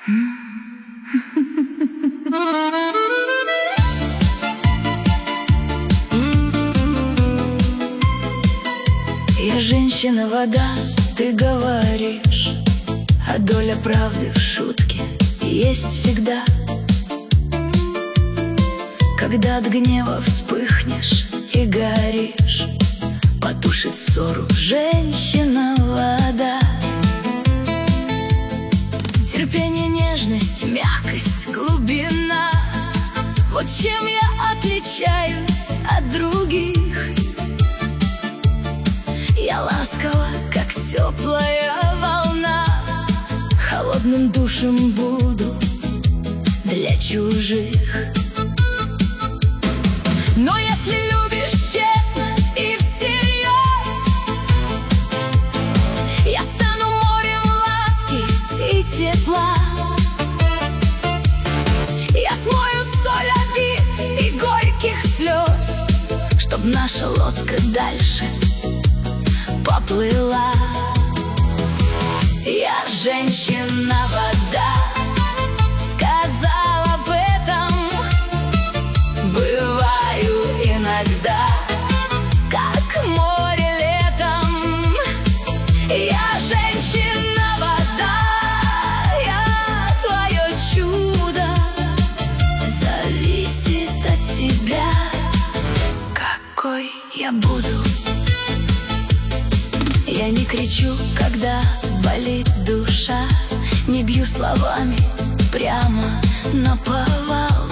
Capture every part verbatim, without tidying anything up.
Я женщина, вода, ты говоришь, а доля правды в шутке есть всегда. Когда от гнева вспыхнешь и горишь, потушит ссору женщина, вода. Терпение, нежность, мягкость, глубина — вот чем я отличаюсь от других. Я ласкова, как теплая волна, холодным душем буду для чужих. Но если любишь честно и всерьез, я стану морем ласки и тепла. Я смою соль обид и горьких слез, чтоб наша лодка дальше поплыла. Я женщина, вода, сказал об этом. Бываю иногда, как море летом. Я женщина, вода, я твое чудо. Зависит от тебя, какой я буду. Я не кричу, когда болит душа, не бью словами прямо наповал.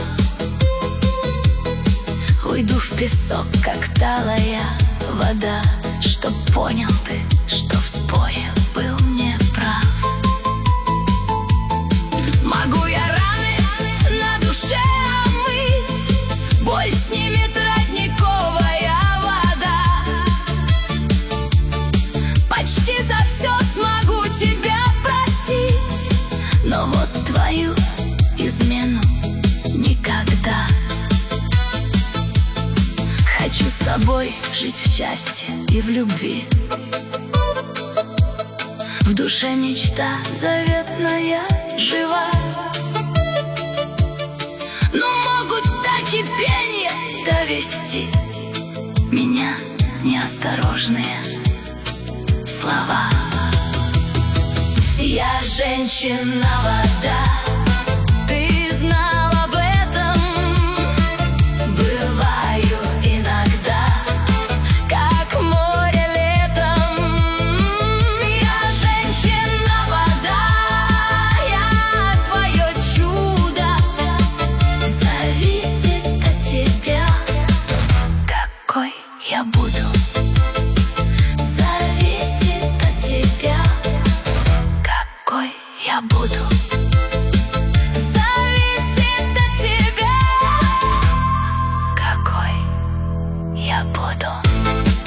Уйду в песок, как талая вода, чтоб понял ты, что в споре был не прав. Могу я раны на душе омыть, боль снимет родниковая вода. Почти за все смогу тебя простить, но вот твою измену никогда. Хочу с тобой жить в счастье и в любви. В душе мечта заветная жива, но могут до кипения довести меня неосторожные слова. Я женщина, вода, ты знал об этом. Бываю иногда, как море летом. Я женщина, вода, я твое чудо. Зависит от тебя, какой я буду. Я буду. Зависит от тебя, какой я буду.